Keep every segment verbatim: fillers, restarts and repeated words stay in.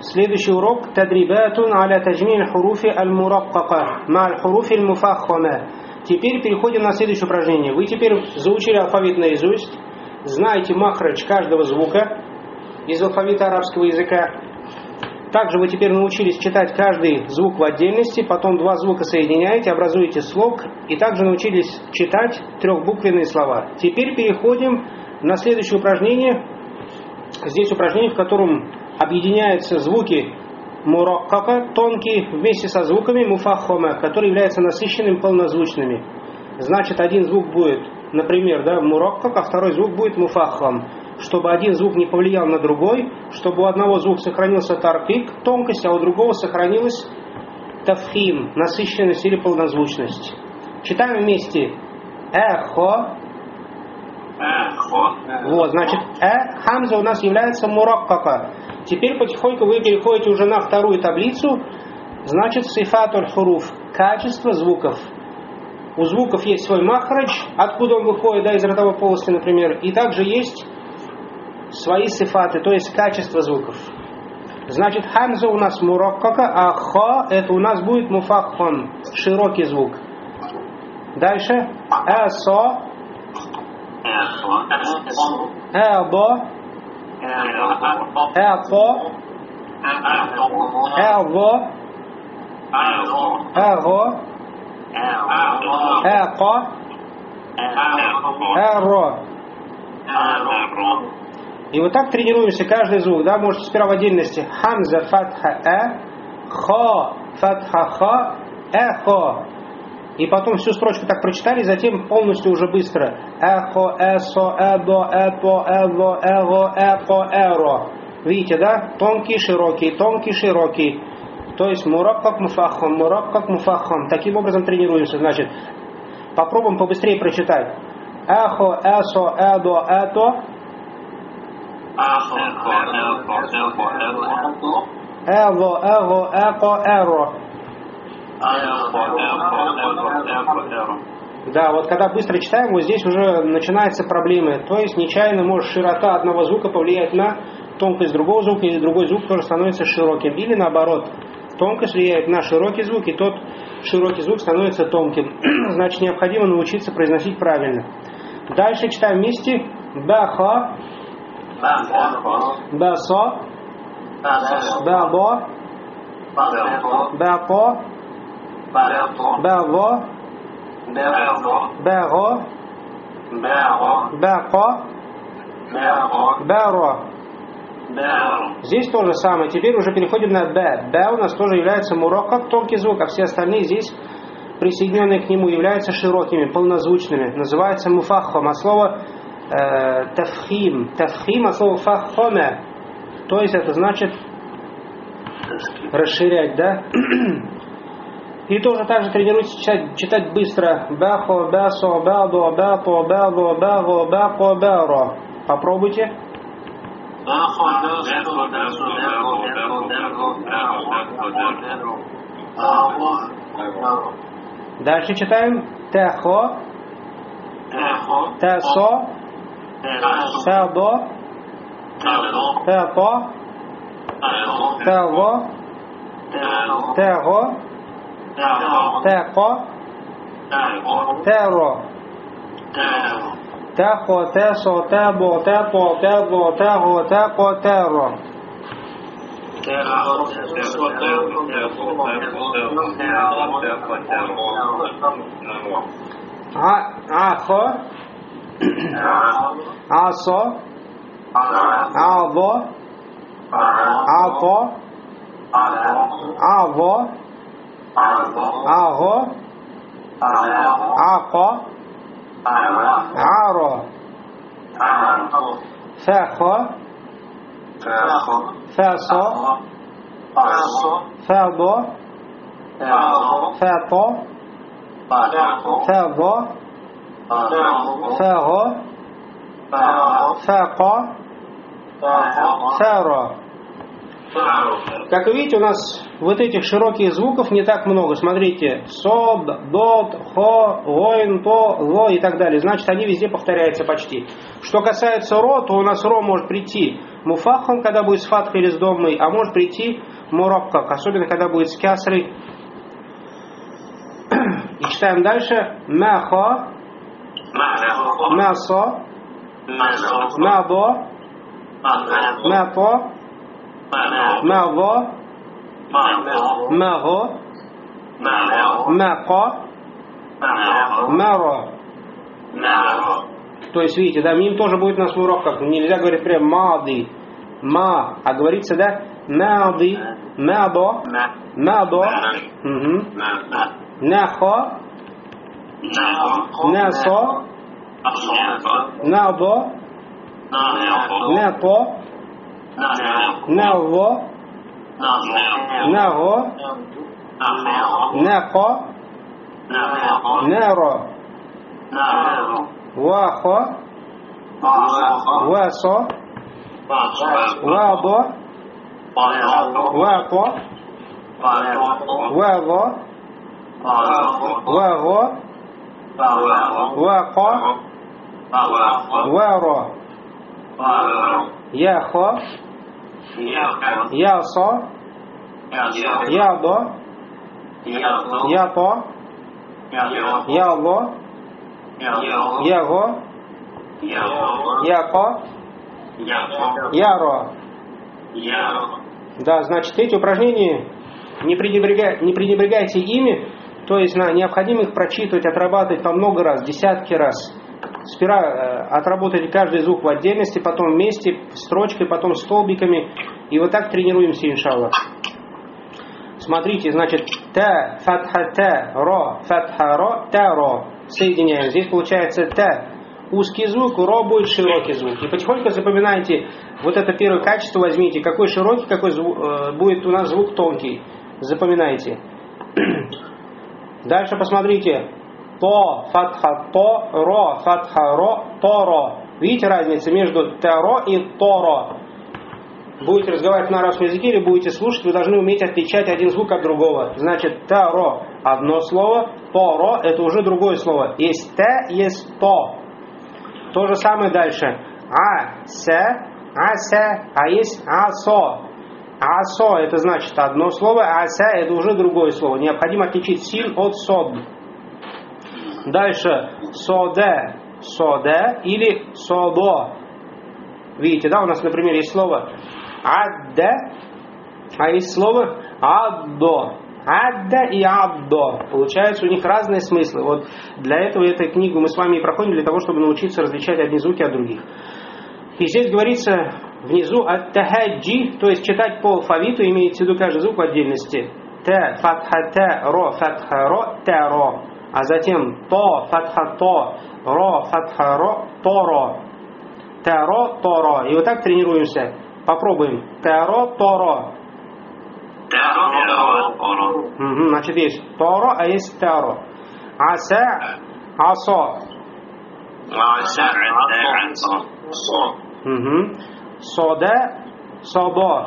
Следующий урок тадрибатун аля таджмиль хуруфи аль-мураккака ма аль-хуруфи аль-муфаххама. Теперь переходим на следующее упражнение. Вы теперь заучили алфавит наизусть, знаете махрадж каждого звука из алфавита арабского языка. Также вы теперь научились читать каждый звук в отдельности, потом два звука соединяете, образуете слог, и также научились читать трехбуквенные слова. Теперь переходим на следующее упражнение. Здесь упражнение, в котором объединяются звуки мураккака, тонкие, вместе со звуками муфаххама, которые являются насыщенными полнозвучными. Значит, один звук будет, например, да, мураккак, а второй звук будет муфаххам. Чтобы один звук не повлиял на другой, чтобы у одного звука сохранился таркик, тонкость, а у другого сохранилась тафхим, насыщенность или полнозвучность. Читаем вместе. Эхо. Вот, значит, э, хамза у нас является мураккака. Теперь потихоньку вы переходите уже на вторую таблицу. Значит, сифатуль хуруф, качество звуков. У звуков есть свой махрадж, откуда он выходит, да, из ротовой полости, например. И также есть свои сифаты, то есть качество звуков. Значит, хамза у нас мураккака, а ха это у нас будет муфаххан, широкий звук. Дальше. Асо. Эбо. Эпо. Эго. Эго. Эко. Эро. И вот так тренируемся каждый звук, да, можете сперва в отдельности. Хамза, фатха, э, хо, фатха, ха, эхо. И потом всю строчку так прочитали, затем полностью уже быстро. Эхо, эсо, эдо, эпо, эво, эго, эпо, эро. Видите, да? Тонкий, широкий, тонкий, широкий. То есть мураккак, муфаххам, мураккак, муфаххам. Таким образом тренируемся, значит. Попробуем побыстрее прочитать. Эхо, эсо, эдо, это. Эво, эго, эко, эро. Да, вот когда быстро читаем, вот здесь уже начинаются проблемы. То есть нечаянно может широта одного звука повлиять на тонкость другого звука, и другой звук тоже становится широким. Или наоборот, тонкость влияет на широкий звук, и тот широкий звук становится тонким. Значит, необходимо научиться произносить правильно. Дальше читаем вместе. Баха. Басо. Бабо. Бако. Баво. Баро. Бако. Баро. Здесь то же самое. Теперь уже переходим на Б. Б у нас тоже является мураккак, тонкий звук, а все остальные здесь, присоединенные к нему, являются широкими, полнозвучными. Называется муфаххам. А слово э, тафхим. Тафхим от слова фаххоме. То есть это значит расширять, да? И тоже также тренируйтесь читать, читать быстро. Бахо, басо, бадо, бапо, бадо, баго, бако, баро. Попробуйте. Дальше читаем. Техо. Тесо. Тедо. Тепо. Tego, tego, teko, tero, techo, teso, tebo, tepo, tego, tego, teko, tero. Acho, aso, avo, Avo, Avo, Arro, Aco, Aro, Ferro, Fesso, Ferdo, Feto, Ferdo, Ferro, Feco, Ferro. Как вы видите, у нас вот этих широких звуков не так много. Смотрите, сод, дот, хо, лоин, то, ло и так далее. Значит, они везде повторяются почти. Что касается ро, то у нас ро может прийти муфаххам, когда будет с фатхой или с доммой, а может прийти мураккак, особенно когда будет с кясрой. И читаем дальше. Маха, маса, мадо, мато, мадо, маго, мака, маро. То есть, видите, да, мим тоже будет у нас в уроках. Нельзя говорить прям мады, ма, а говорится, да, мады, мадо, мадо, нахо, насо, надо, нато, наво, наго, нако, наро, вахо, васо, вабо, вапо, ваво, ваго, вако, варо, яхо, ясо, ядо, ято, яло, яго, яко, яро. Да, значит, эти упражнения не пренебрегайте, не пренебрегайте ими, то есть на, необходимо их прочитывать, отрабатывать по много раз, десятки раз. Сперва э, отработайте каждый звук в отдельности, потом вместе, строчкой, потом столбиками. И вот так тренируемся, иншаллах. Смотрите, значит, та, фатха, та, ро, фатха, ро, та, ро. Соединяем. Здесь получается та. Узкий звук, ро будет широкий звук. И потихоньку запоминайте, вот это первое качество возьмите, какой широкий, какой звук, э, будет у нас звук тонкий. Запоминайте. Дальше посмотрите. То, фатха, то, ро, фатха, ро, торо. Видите разницу между таро и торо? Будете разговаривать на арабском языке или будете слушать, вы должны уметь отличать один звук от другого. Значит, таро одно слово, торо это уже другое слово. Есть та, есть то. То же самое дальше. А, са, аса, а есть асо. Асо это значит одно слово, аса это уже другое слово. Необходимо отличить син от сод. Дальше соде, соде или содо. Видите, да, у нас, например, есть слово адда, а есть слово аддо. Адда и аддо. Получается, у них разные смыслы. Вот для этого эту книгу мы с вами и проходим, для того, чтобы научиться различать одни звуки от других. И здесь говорится внизу ат-тахаджи, то есть читать по алфавиту, имеется в виду каждый звук в отдельности. Та, фатха, та, ро, фатха, ро, та, ро. А затем то, фатха, то, ро, фатха, ро, торо. Таро, торо. И вот так тренируемся. Попробуем. Таро, торо. Угу, значит, есть торо, а есть таро. Аса, асо. Угу. Сода, содо.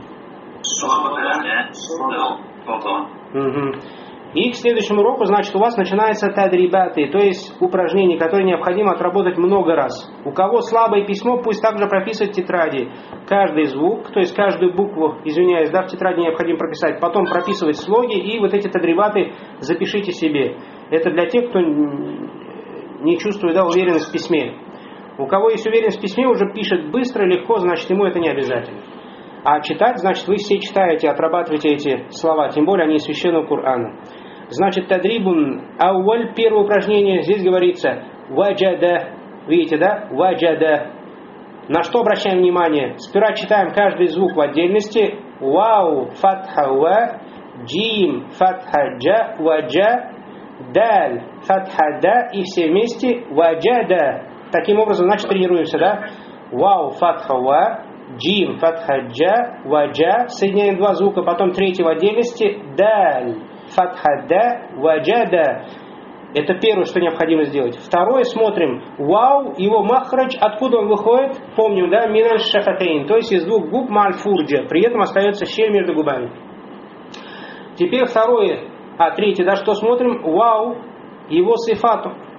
Угу. И к следующему уроку, значит, у вас начинаются тадрибаты, то есть упражнения, которые необходимо отработать много раз. У кого слабое письмо, пусть также прописывает в тетради каждый звук, то есть каждую букву, извиняюсь, да, в тетради необходимо прописать, потом прописывать слоги, и вот эти тадрибаты запишите себе. Это для тех, кто не чувствует, да, уверенность в письме. У кого есть уверенность в письме, уже пишет быстро, легко, значит, ему это не обязательно. А читать, значит, вы все читаете, отрабатываете эти слова, тем более они из Священного Корана. Значит, тадрибун ауаль, первое упражнение, здесь говорится ваджада, видите, да, ваджада. На что обращаем внимание? Сперва читаем каждый звук в отдельности. Вау, фатха, ва, джим, фатха, джа, ваджа, даль, фатха, да, и все вместе ваджада. Таким образом, значит, тренируемся, да? Вау, фатха, ва, джим, фатха, джа, ваджа. Соединяем два звука, потом третий в отдельности. Даль, фатха, да, ваджада. Это первое, что необходимо сделать. Второе, смотрим. Вау, его махрадж, откуда он выходит? Помним, да? Миналь шафатейн, то есть из двух губ мальфурджа. При этом остается щель между губами. Теперь второе, а третье, да, что смотрим? Вау, его сифат,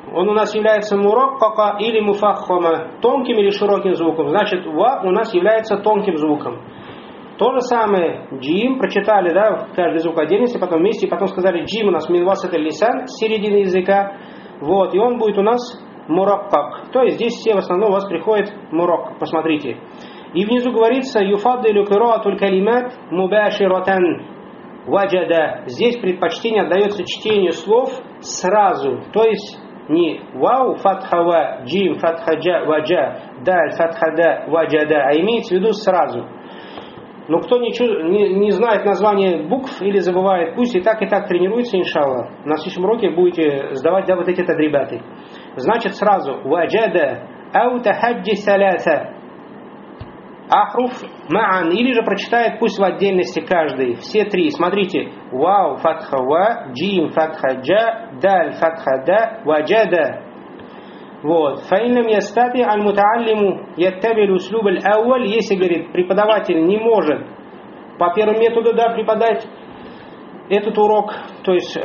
он у нас является мураккака или муфаххама, тонким или широким звуком. Значит, ва у нас является тонким звуком. То же самое джим, прочитали, да, каждый звук отдельности, потом вместе, потом сказали джим у нас минвас это лисан с середины языка. Вот, и он будет у нас мураккак. То есть здесь все в основном у вас приходит мурак, посмотрите. И внизу говорится юфаддилю кираатуль калимат мубаширатан ваджада. Здесь предпочтение отдается чтению слов сразу. То есть не вау, фатхава, джим, фатхаджа, ваджа, даль, фатхада, ваджада, а имеется в виду сразу. Но кто не, не, не знает название букв или забывает, пусть и так, и так тренируется, иншаллах. На следующем уроке будете сдавать, да, вот эти тадрибаты. Значит, сразу ваджада, ау тахаджи саляса, ахруф маан, или же прочитает пусть в отдельности каждый, все три. Смотрите, вау, фатха ва, джим, фатха джа, даль, фатха да, ваджада. Вот. Фаиннам ястати аль-мутааллиму яттабиль услюб аль-ауаль, если, говорит, преподаватель не может по первому методу, да, преподать этот урок, то есть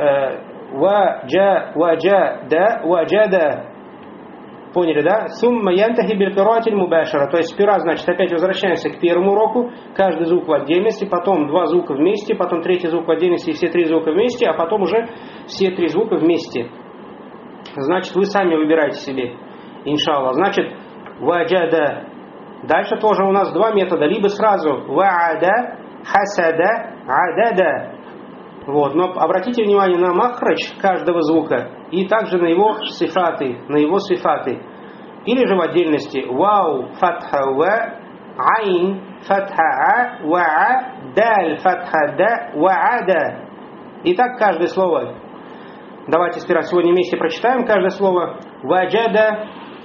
ваджа, ваджа, да, ваджада. Поняли, да? Сумма янтахи биль-кираатиль мубашара. То есть сперва, значит, опять возвращаемся к первому уроку. Каждый звук в отдельности, потом два звука вместе, потом третий звук в отдельности и все три звука вместе, а потом уже все три звука вместе. Значит, вы сами выбираете себе, иншаллах. Значит, ваджада. Дальше тоже у нас два метода. Либо сразу ваада, хасада, адада. Вот. Но обратите внимание на махрач каждого звука и также на его сифаты, на его сифаты. Или же в отдельности вау, фатха ва, айн, фатха а, ва, даль, фатха да, ваада. Итак, каждое слово. Давайте сперва сегодня вместе прочитаем каждое слово. Ваджада,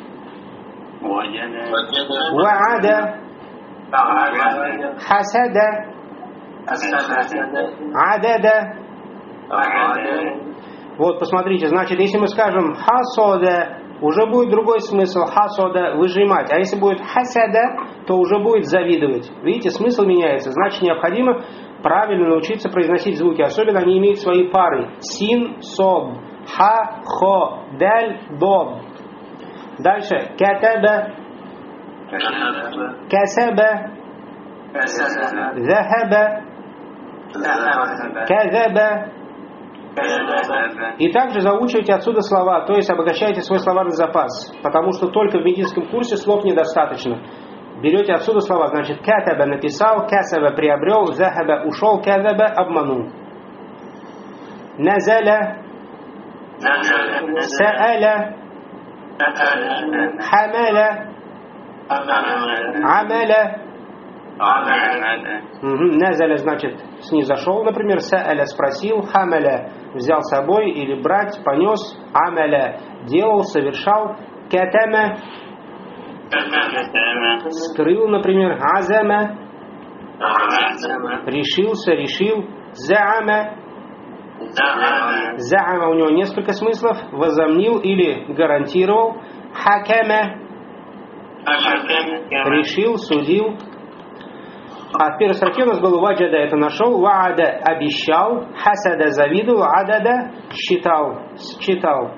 ваада, хасада, адада. Вот, посмотрите, значит, если мы скажем хасода, уже будет другой смысл. Хасода — выжимать. А если будет хасада, то уже будет завидовать. Видите, смысл меняется. Значит, необходимо правильно научиться произносить звуки. Особенно они имеют свои пары. Син, сод, ха, хо, даль, дод. Дальше. Катаба, касаба, захаба, казаба. И также заучивайте отсюда слова, то есть обогащайте свой словарный запас, потому что только в медицинском курсе слов недостаточно. Берете отсюда слова, значит, катаба написал, касаба приобрел, захаба ушел, казаба обманул. Назаля, са'аля, хамаля, амаля. Угу. Назаля, значит, снизошел, например, са'аля спросил, хамаля взял с собой или брать, понес, амаля делал, совершал, катама скрыл, например, азама решился, решил, заама заама у него несколько смыслов, возомнил или гарантировал, хакама решил, судил. А в первой строке у нас было ваджада, это нашел, ваада обещал, хасада завидовал, адада считал, считал.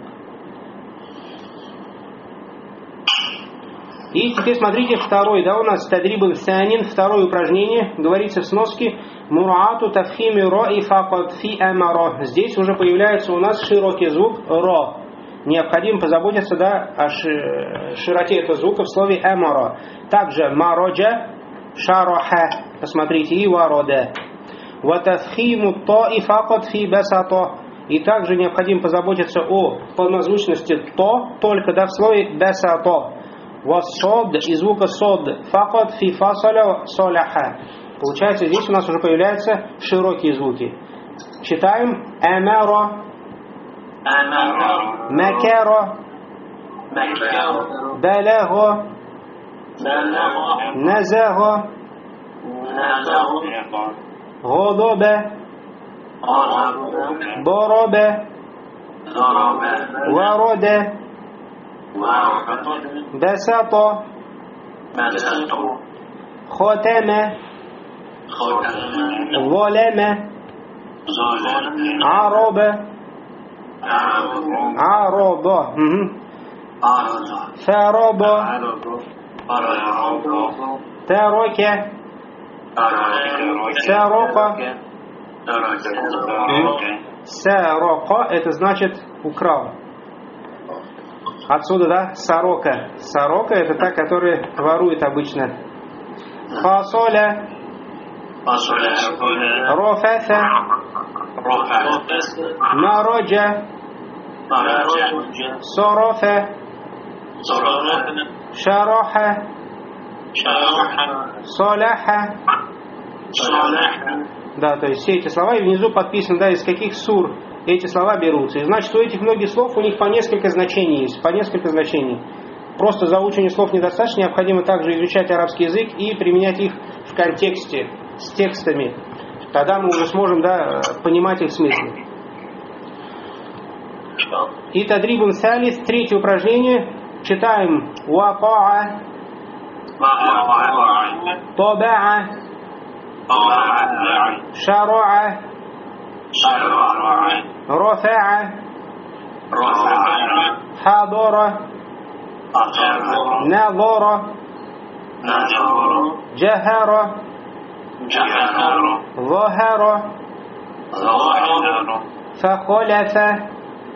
И теперь смотрите второй, да, у нас тадриб санин, второе упражнение, говорится в сноске мураату тафхими ро и факат фи амаро. Здесь уже появляется у нас широкий звук ро. Необходимо позаботиться, да, о широте этого звука в слове амаро. Также мароджа, шараха, посмотрите, и варода. Ватафхиму то и факат фи басато. И также необходимо позаботиться о полнозвучности то, только, да, в слове басато. Вассод и звука сод, факат фи фасаля соляха. Получается, здесь у нас уже появляются широкие звуки. Читаем амаро, макаро, балаго, назаго, غضب ضرب ورد بسط ختم ظلم عرب Аробо. Фаробо. Тароке. Сарока. Сарока — это значит украл. Отсюда, да, сорока. Сорока — это та, которая ворует обычно. Фасоля. Рофеса. Народжа. Сорофе. Шароха. Соляха. Да, то есть все эти слова, и внизу подписано, да, из каких сур эти слова берутся. И значит, у этих многих слов у них по несколько значений есть, по несколько значений. Просто заучивание слов недостаточно, необходимо также изучать арабский язык и применять их в контексте, с текстами. Тогда мы уже сможем, да, понимать их смысл. И тадрибун салис, третье упражнение, читаем вакаа, табаа, шараа, рафаа, хадара, назара, джахара, ظهر فخلف.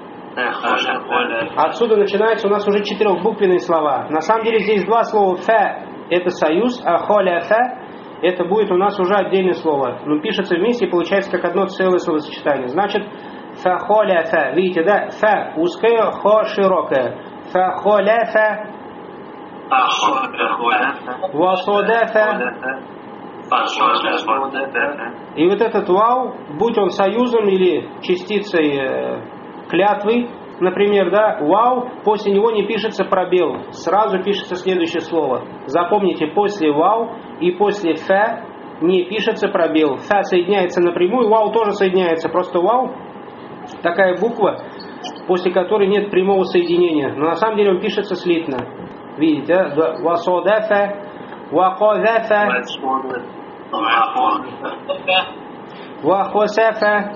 Отсюда начинаются у нас уже четырехбуквенные слова. На самом деле здесь два слова. Фа — это союз, а холяфа — это будет у нас уже отдельное слово. Но пишется вместе и получается как одно целое словосочетание. Значит, фа холяфа. Видите, да? Фа узкое, хо широкое. Фа холяфа. Васодафа. И вот этот вау, будь он союзом или частицей э, клятвы, например, да, вау, после него не пишется пробел, сразу пишется следующее слово. Запомните, после вау и после фа не пишется пробел. Фа соединяется напрямую, вау тоже соединяется, просто вау такая буква, после которой нет прямого соединения, но на самом деле он пишется слитно. Видите, да? Васодафа, вакодафа, вахосафа.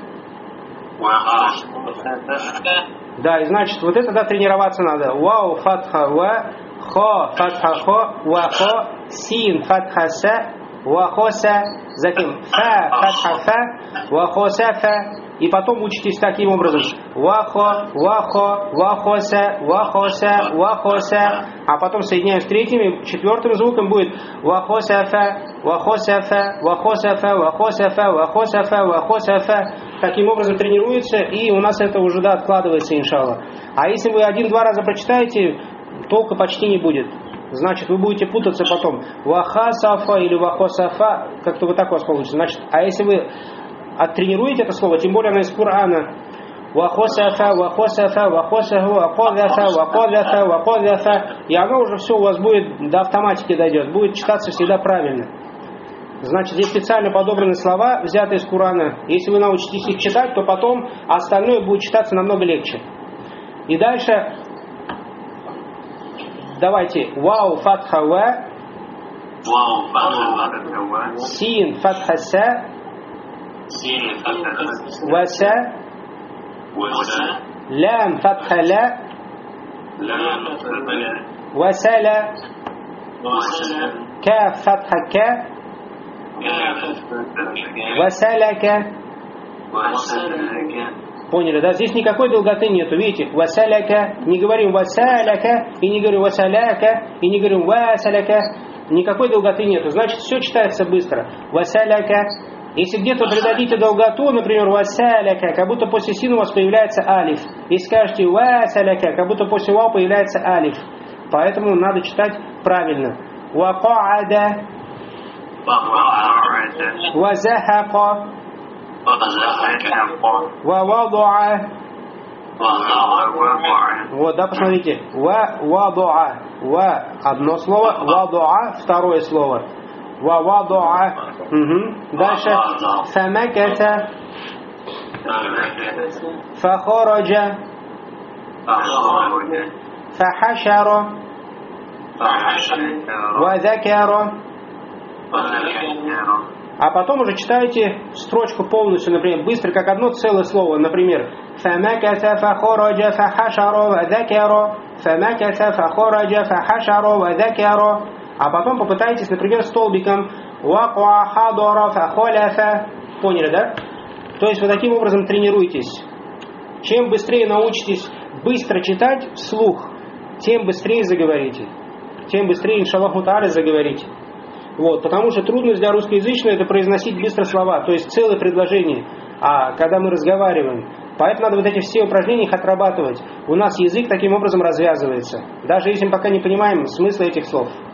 Да, и значит, вот это, да, тренироваться надо. Вау, фатха, ва, хо, фатха, хо, вахо, син, фатха, са, вахоса, затем фа, фатха, фа, вахосафа. И потом учитесь таким образом. Вахо, вахо, вахоса, вахоса, вахоса. А потом соединяем с третьим и четвертым звуком будет вахосафа, вахосафа, вахосафа, вахосафа, вахосафа, вахосафа. Таким образом тренируется, и у нас это уже, да, откладывается, иншаллах. А если вы один-два раза прочитаете, толка почти не будет. Значит, вы будете путаться потом. Вахасафа или вахосафа, как-то вот так у вас получится. Значит, а если вы оттренируете это слово, тем более оно из Корана. Вахосафа, вахосафа, вахосафа, вахозафа, вахозафа, вахозафа. И оно уже все у вас будет до автоматики дойдет. Будет читаться всегда правильно. Значит, здесь специально подобраны слова, взятые из Корана. Если вы научитесь их читать, то потом остальное будет читаться намного легче. И дальше давайте. Вау, фатха, ва. Син, фатха, са. Васа. Лям, фатха, ла. Васаля. Каф, фатха, ка. Васаляка. Поняли, да? Здесь никакой долготы нету, видите? Васаляка. Не говорим васаляка, и не говорим васаляка, и не говорим васаляка. Никакой долготы нету. Значит, все читается быстро. Васаляка. Если где-то придадите долготу, например, васаляка, как будто после син у вас появляется алиф. Если скажете васаляка, как будто после вау появляется алиф. Поэтому надо читать правильно. Вакаада. Вазахака. Вавадуа. Вот, да, посмотрите. Ва-вадуа. Ва одно слово, вадуа второе слово. Ва-вадуа. Угу. Дальше. Фамаката. Фахараджа. Фахашара. Вазакара. А потом уже читаете строчку полностью, например, быстро, как одно целое слово. Например, فَمَكَثَ فَخَرَجَ فَحَشَرَ وَذَكَرَ فَمَكَثَ فَخَرَجَ فَحَشَرَ وَذَكَرَ. А потом попытайтесь, например, столбиком وَقْوَ حَضَرَ فَخَلَفَ. Поняли, да? То есть вы таким образом тренируетесь. Чем быстрее научитесь быстро читать вслух, тем быстрее заговорите. Тем быстрее, иншаллаху тааля, заговорите. Вот, потому что трудность для русскоязычного это произносить быстро слова, то есть целые предложения. А когда мы разговариваем, поэтому надо вот эти все упражнения их отрабатывать. У нас язык таким образом развязывается, даже если мы пока не понимаем смысла этих слов.